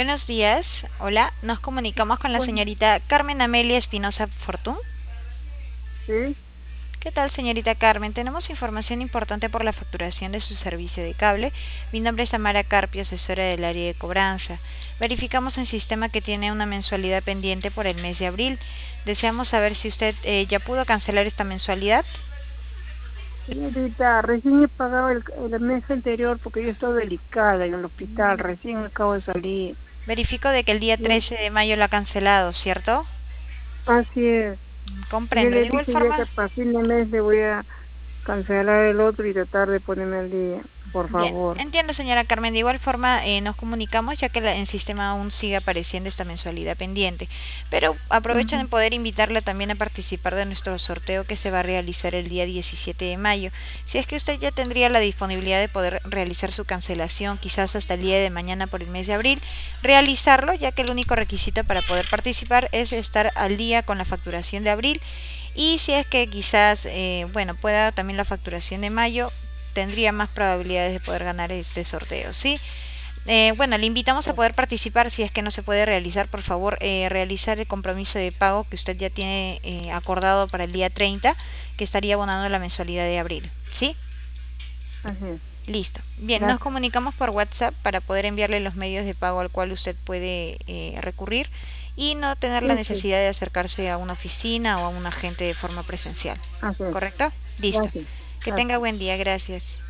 Buenos días. Hola, nos comunicamos con la Bueno, señorita Carmen Amelia Espinosa Fortún. sí, ¿Qué tal, señorita Carmen? Tenemos información importante por la facturación de su servicio de cable. Mi nombre es Tamara Carpio, asesora del área de cobranza. Verificamos en sistema que tiene una mensualidad pendiente por el mes de abril. Deseamos saber si usted ya pudo cancelar esta mensualidad. señorita, recién he pagado el mes anterior porque yo estoy delicada en el hospital, recién acabo de salir. Verifico de que el día Yo, 13 de mayo lo ha cancelado, ¿cierto? así es, yo Comprendo. De le igual dije ya que forma, para fin de mes le voy a cancelar el otro y tratar de ponerme al día, por bien, favor. entiendo, señora Carmen. De igual forma, nos comunicamos ya que en sistema aún sigue apareciendo esta mensualidad pendiente. Pero aprovecho Ujú. en poder invitarla también a participar de nuestro sorteo que se va a realizar el día 17 de mayo. Si es que usted ya tendría la disponibilidad de poder realizar su cancelación, quizás hasta el día de mañana por el mes de abril, realizarlo, ya que el único requisito para poder participar es estar al día con la facturación de abril. Y si es que quizás, bueno, pueda también la facturación de mayo, tendría más probabilidades de poder ganar este sorteo, ¿sí? Bueno, le invitamos a poder participar. Si es que no se puede realizar, por favor, realizar el compromiso de pago que usted ya tiene acordado para el día 30, que estaría abonando la mensualidad de abril, ¿sí? Así es, Listo. Bien, nos gracias. comunicamos por WhatsApp para poder enviarle los medios de pago al cual usted puede recurrir y no tener la Sí, sí, necesidad de acercarse a una oficina o a un agente de forma presencial. así es, ¿Correcto? Listo. gracias, Que tenga gracias. buen día. Gracias.